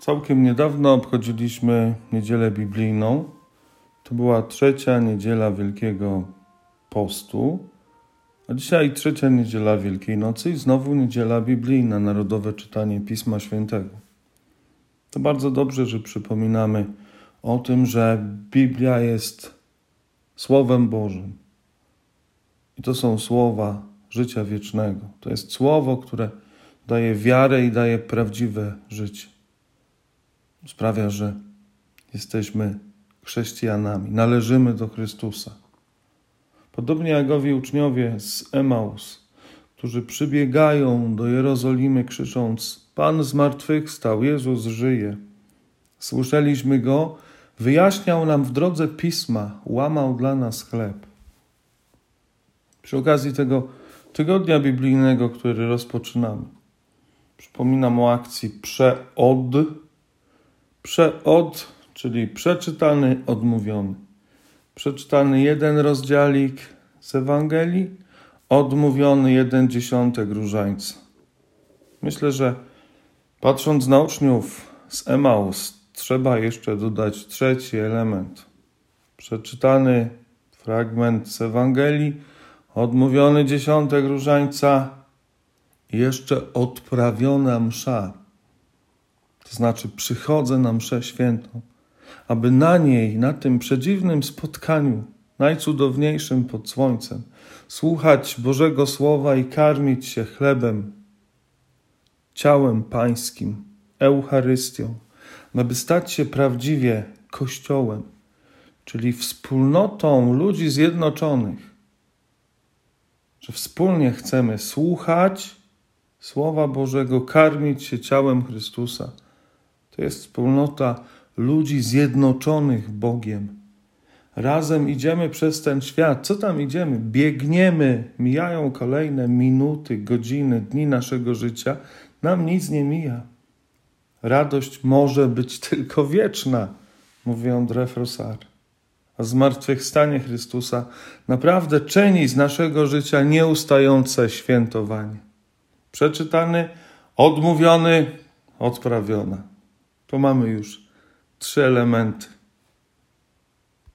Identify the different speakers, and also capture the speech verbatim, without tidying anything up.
Speaker 1: Całkiem niedawno obchodziliśmy Niedzielę Biblijną. To była trzecia niedziela Wielkiego Postu, a dzisiaj trzecia niedziela Wielkiej Nocy i znowu Niedziela Biblijna, narodowe czytanie Pisma Świętego. To bardzo dobrze, że przypominamy o tym, że Biblia jest Słowem Bożym. I to są słowa życia wiecznego. To jest słowo, które daje wiarę i daje prawdziwe życie. Sprawia, że jesteśmy chrześcijanami, należymy do Chrystusa. Podobnie jak owi uczniowie z Emaus, którzy przybiegają do Jerozolimy krzycząc: Pan zmartwychwstał, Jezus żyje. Słyszeliśmy Go, wyjaśniał nam w drodze Pisma, łamał dla nas chleb. Przy okazji tego tygodnia biblijnego, który rozpoczynamy, przypominam o akcji przeod, Przeod, czyli przeczytany, odmówiony. Przeczytany jeden rozdziałik z Ewangelii, odmówiony jeden dziesiątek różańca. Myślę, że patrząc na uczniów z Emaus, trzeba jeszcze dodać trzeci element. Przeczytany fragment z Ewangelii, odmówiony dziesiątek różańca i jeszcze odprawiona msza. To znaczy przychodzę na mszę świętą, aby na niej, na tym przedziwnym spotkaniu, najcudowniejszym pod słońcem, słuchać Bożego Słowa i karmić się chlebem, ciałem Pańskim, Eucharystią, aby stać się prawdziwie Kościołem, czyli wspólnotą ludzi zjednoczonych, że wspólnie chcemy słuchać Słowa Bożego, karmić się ciałem Chrystusa. To jest wspólnota ludzi zjednoczonych Bogiem. Razem idziemy przez ten świat. Co tam idziemy? Biegniemy. Mijają kolejne minuty, godziny, dni naszego życia. Nam nic nie mija. Radość może być tylko wieczna, mówi André Frossard. A zmartwychwstanie Chrystusa naprawdę czyni z naszego życia nieustające świętowanie. Przeczytany, odmówiony, odprawiona. To mamy już trzy elementy.